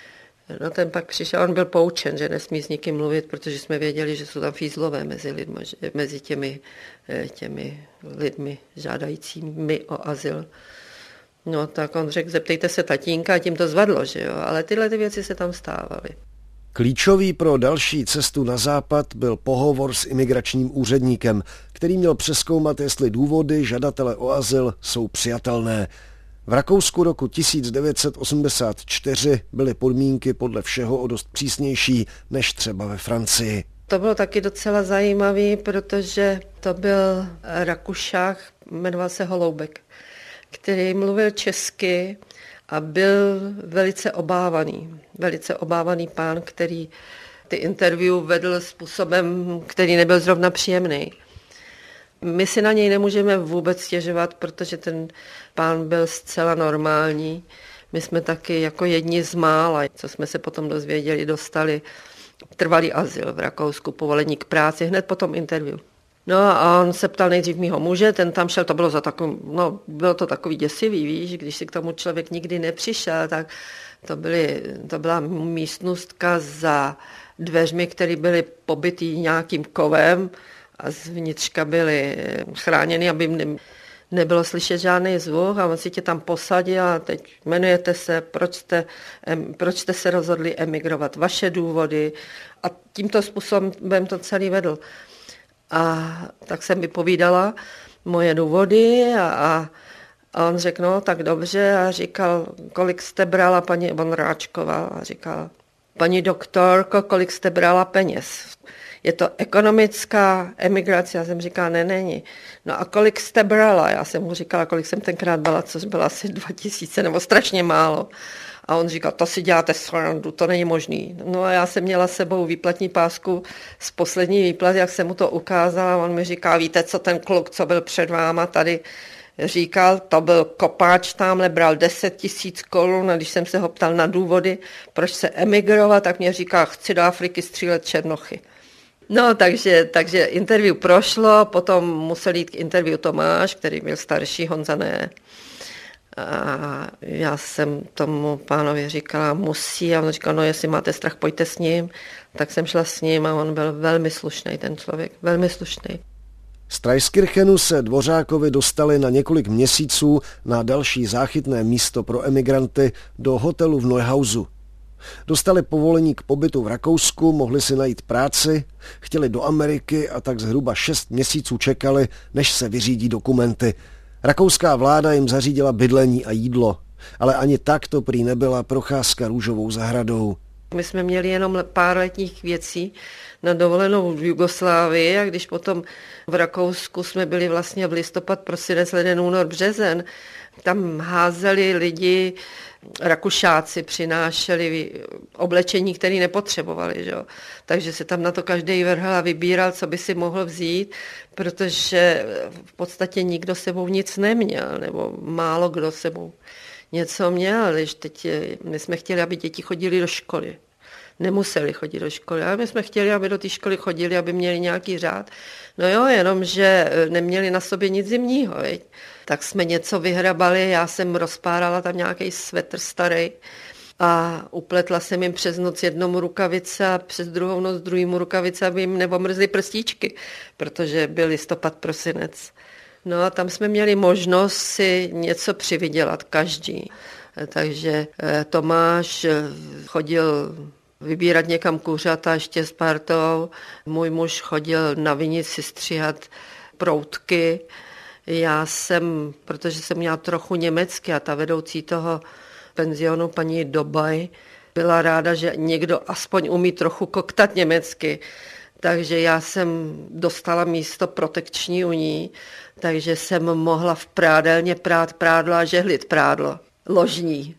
No ten pak přišel, on byl poučen, že nesmí s nikým mluvit, protože jsme věděli, že jsou tam fízlové mezi těmi lidmi žádajícími o azyl. No tak on řekl, zeptejte se tatínka, a tím to zvadlo, že jo, ale tyhle ty věci se tam stávaly. Klíčový pro další cestu na západ byl pohovor s imigračním úředníkem, který měl přezkoumat, jestli důvody žadatele o azyl jsou přijatelné. V Rakousku roku 1984 byly podmínky podle všeho o dost přísnější než třeba ve Francii. To bylo taky docela zajímavý, protože to byl Rakušák, jmenoval se Holoubek, který mluvil česky a byl velice obávaný pán, který ty interview vedl způsobem, který nebyl zrovna příjemný. My si na něj nemůžeme vůbec stěžovat, protože ten pán byl zcela normální. My jsme taky jako jedni z mála, co jsme se potom dozvěděli, dostali trvalý azyl v Rakousku, povolení k práci hned po tom interview. No a on se ptal nejdřív mýho muže, ten tam šel, to bylo bylo to takový děsivý, víš, když si k tomu člověk nikdy nepřišel, tak to byla místnostka za dveřmi, které byly pobytý nějakým kovem a zvnitřka byly chráněny, aby nebylo slyšet žádný zvuk, a on si tě tam posadil a teď jmenujete se, proč jste se rozhodli emigrovat, vaše důvody, a tímto způsobem to celý vedl. A tak jsem vypovídala moje důvody a on řekl, no tak dobře, a říkal, kolik jste brala, paní Vonráčková, a říkal, paní doktorko, kolik jste brala peněz. Je to ekonomická emigrace, já jsem říkala, ne, není. No a kolik jste brala? Já jsem mu říkala, kolik jsem tenkrát brala, což bylo asi 2000 nebo strašně málo. A on říkal, to si děláte srandu, to není možný. No a já jsem měla s sebou výplatní pásku z poslední výplat, jak jsem mu to ukázala. On mi říká, víte, co ten kluk, co byl před váma tady říkal, to byl kopáč, tamhle bral 10 000 korun, a když jsem se ho ptal na důvody, proč se emigrovat, tak mě říká, chci do Afriky střílet černochy. No, takže interview prošlo, potom musel jít k interview Tomáš, který byl starší, Honza ne. A já jsem tomu pánovi říkala, musí, a on říkal, no jestli máte strach, pojďte s ním. Tak jsem šla s ním a on byl velmi slušný, ten člověk, velmi slušný. Z Traiskirchenu se Dvořákovi dostali na několik měsíců na další záchytné místo pro emigranty do hotelu v Neuhausu. Dostali povolení k pobytu v Rakousku, mohli si najít práci, chtěli do Ameriky a tak zhruba 6 měsíců čekali, než se vyřídí dokumenty. Rakouská vláda jim zařídila bydlení a jídlo, ale ani tak to prý nebyla procházka růžovou zahradou. My jsme měli jenom pár letních věcí na dovolenou v Jugoslávii, a když potom v Rakousku jsme byli vlastně v listopad, prosinec, leden, únor, březen, tam házeli lidi, Rakušáci přinášeli oblečení, které nepotřebovali. Že? Takže se tam na to každý vrhl a vybíral, co by si mohl vzít, protože v podstatě nikdo sebou nic neměl, nebo málo kdo sebou něco měl. Když teď my jsme chtěli, aby děti chodili do školy. Nemuseli chodit do školy, ale my jsme chtěli, aby do té školy chodili, aby měli nějaký řád. No jo, jenomže neměli na sobě nic zimního, veď. Tak jsme něco vyhrabali, já jsem rozpárala tam nějaký svetr starý a upletla jsem jim přes noc jednomu rukavice a přes druhou noc druhýmu rukavice, aby jim neomrzly prstíčky, protože byl listopad, prosinec. No a tam jsme měli možnost si něco přivydělat, každý. Takže Tomáš chodil vybírat někam kuřata ještě s partou, můj muž chodil na vinici stříhat proutky. Já jsem, protože jsem měla trochu německy a ta vedoucí toho penzionu, paní Dobaj, byla ráda, že někdo aspoň umí trochu koktat německy. Takže já jsem dostala místo protekční u ní, takže jsem mohla v prádelně prát prádlo a žehlit prádlo ložní.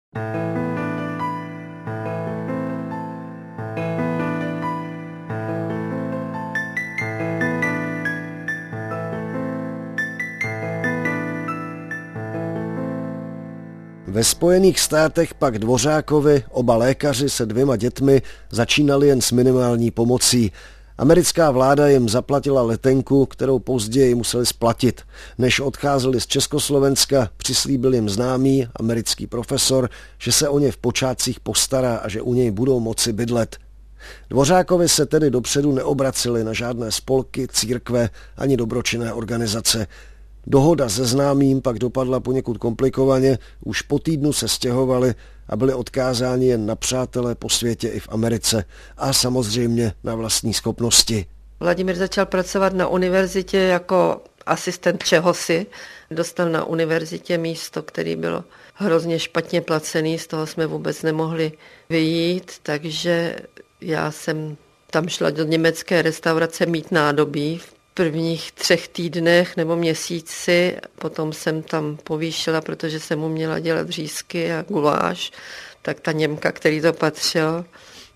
Ve Spojených státech pak Dvořákovi, oba lékaři se 2 dětmi, začínali jen s minimální pomocí. Americká vláda jim zaplatila letenku, kterou později museli splatit. Než odcházeli z Československa, přislíbil jim známý americký profesor, že se o ně v počátcích postará a že u něj budou moci bydlet. Dvořákovi se tedy dopředu neobraceli na žádné spolky, církve ani dobročinné organizace. Dohoda se známým pak dopadla poněkud komplikovaně, už po týdnu se stěhovali a byli odkázáni jen na přátelé po světě i v Americe a samozřejmě na vlastní schopnosti. Vladimír začal pracovat na univerzitě jako asistent čehosi. Dostal na univerzitě místo, které bylo hrozně špatně placené, z toho jsme vůbec nemohli vyjít, takže já jsem tam šla do německé restaurace mít nádobí v prvních 3 týdnech nebo měsíci, potom jsem tam povýšila, protože jsem uměla dělat řízky a guláš, tak ta Němka, který to patřil,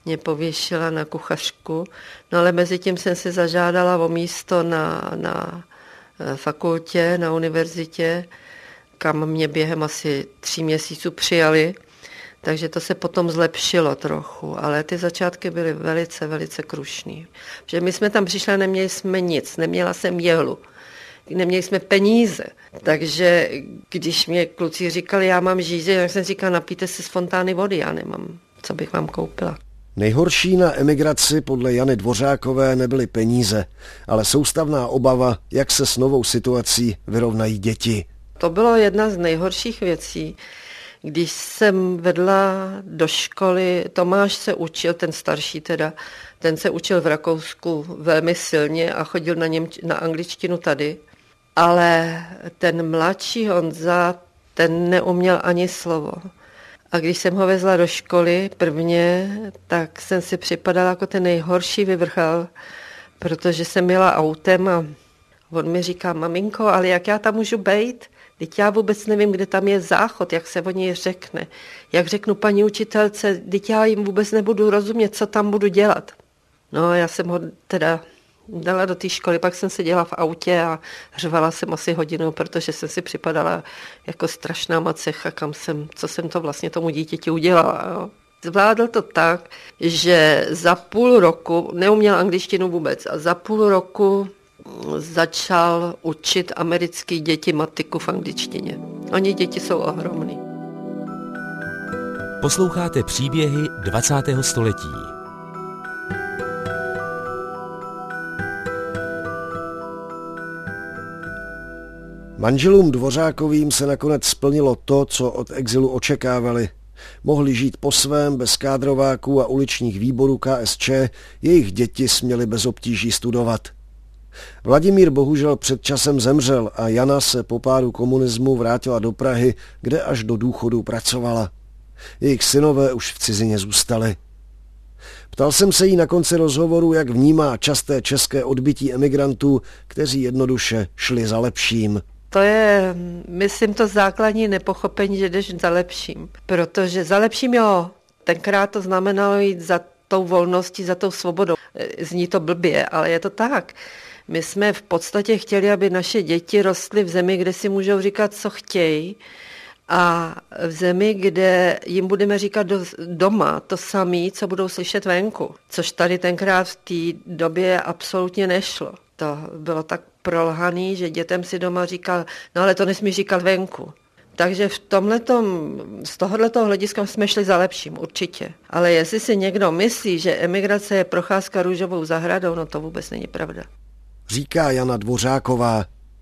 mě pověšila na kuchařku. No ale mezi tím jsem si zažádala o místo na fakultě, na univerzitě, kam mě během asi 3 měsíců přijali. Takže to se potom zlepšilo trochu, ale ty začátky byly velice, velice krušný. Protože my jsme tam přišli a neměli jsme nic, neměla jsem jehlu, neměli jsme peníze. Takže když mě kluci říkali, já mám žízeň, tak jsem říkala, napijte si z fontány vody, já nemám, co bych vám koupila. Nejhorší na emigraci podle Jany Dvořákové nebyly peníze, ale soustavná obava, jak se s novou situací vyrovnají děti. To bylo jedna z nejhorších věcí. Když jsem vedla do školy, Tomáš se učil, ten starší teda, ten se učil v Rakousku velmi silně a chodil na angličtinu tady, ale ten mladší Honza, ten neuměl ani slovo. A když jsem ho vezla do školy prvně, tak jsem si připadala jako ten nejhorší vyvrchal, protože jsem jela autem a on mi říká, maminko, ale jak já tam můžu bejt? Teď já vůbec nevím, kde tam je záchod, jak se o něj řekne. Jak řeknu paní učitelce, teď já jim vůbec nebudu rozumět, co tam budu dělat. No já jsem ho teda dala do té školy, pak jsem seděla v autě a řvala jsem asi hodinu, protože jsem si připadala jako strašná macecha, co jsem to vlastně tomu dítěti udělala. Jo. Zvládl to tak, že za půl roku, neuměl angličtinu vůbec, a za půl roku začal učit americké děti matiku v angličtině. Oni děti jsou ohromný. Posloucháte příběhy 20. století. Manželům Dvořákovým se nakonec splnilo to, co od exilu očekávali. Mohli žít po svém, bez kádrováků a uličních výborů KSČ, jejich děti směly bez obtíží studovat. Vladimír bohužel před časem zemřel a Jana se po pádu komunismu vrátila do Prahy, kde až do důchodu pracovala. Jejich synové už v cizině zůstali. Ptal jsem se jí na konci rozhovoru, jak vnímá časté české odbytí emigrantů, kteří jednoduše šli za lepším. To je, myslím, to základní nepochopení, že jdeš za lepším. Protože za lepším, jo, tenkrát to znamenalo jít za tou volností, za tou svobodou. Zní to blbě, ale je to tak. My jsme v podstatě chtěli, aby naše děti rostly v zemi, kde si můžou říkat, co chtějí, a v zemi, kde jim budeme říkat doma to samé, co budou slyšet venku. Což tady tenkrát v té době absolutně nešlo. To bylo tak prolhaný, že dětem si doma říkal, no ale to nesmí říkat venku. Takže z tohoto hlediska jsme šli za lepším, určitě. Ale jestli si někdo myslí, že emigrace je procházka růžovou zahradou, no to vůbec není pravda. Říká Jana Dvořáková.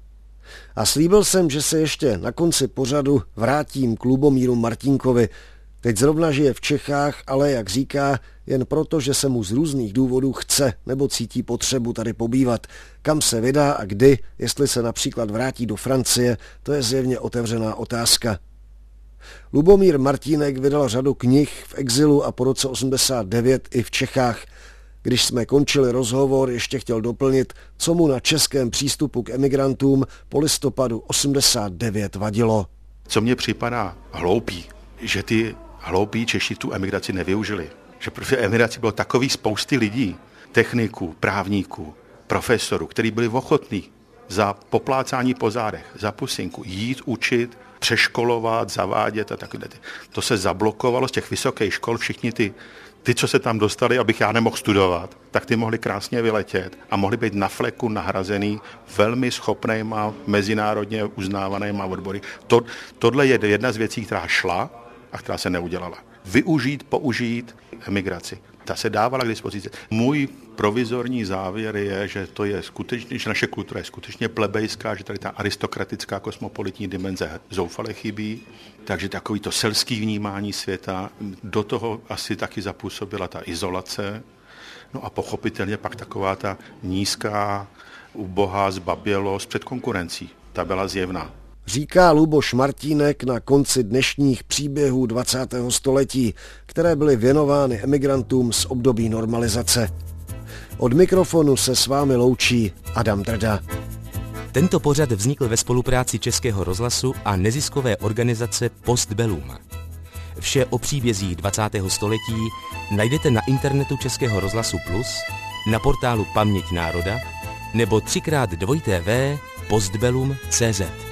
A slíbil jsem, že se ještě na konci pořadu vrátím k Lubomíru Martínkovi. Teď zrovna žije v Čechách, ale jak říká, jen proto, že se mu z různých důvodů chce nebo cítí potřebu tady pobývat. Kam se vydá a kdy, jestli se například vrátí do Francie, to je zjevně otevřená otázka. Lubomír Martínek vydal řadu knih v exilu a po roce 89 i v Čechách. Když jsme končili rozhovor, ještě chtěl doplnit, co mu na českém přístupu k emigrantům po listopadu 89 vadilo. Co mně připadá hloupý, že ty hloupí Češi tu emigraci nevyužili. Že v emigraci bylo takový spousty lidí, techniků, právníků, profesorů, kteří byli ochotní za poplácání po zádech, za pusinku, jít učit, přeškolovat, zavádět a takhle. To se zablokovalo z těch vysokých škol, všichni ty, co se tam dostali, abych já nemohl studovat, tak ty mohli krásně vyletět a mohli být na fleku nahrazený velmi schopnýma, mezinárodně uznávanýma odbory. Tohle je jedna z věcí, která šla a která se neudělala. Použít emigraci. Ta se dávala k dispozici. Můj provizorní závěr je, že to je skutečně, že naše kultura je skutečně plebejská, že tady ta aristokratická kosmopolitní dimenze zoufale chybí, takže takový to selský vnímání světa, do toho asi taky zapůsobila ta izolace, no a pochopitelně pak taková ta nízká, ubohá zbabělost před konkurencí. Ta byla zjevná. Říká Luboš Martínek na konci dnešních příběhů 20. století, které byly věnovány emigrantům z období normalizace. Od mikrofonu se s vámi loučí Adam Drda. Tento pořad vznikl ve spolupráci Českého rozhlasu a neziskové organizace Postbellum. Vše o příbězích 20. století najdete na internetu Českého rozhlasu Plus, na portálu Paměť národa nebo 3x2 postbellum.cz.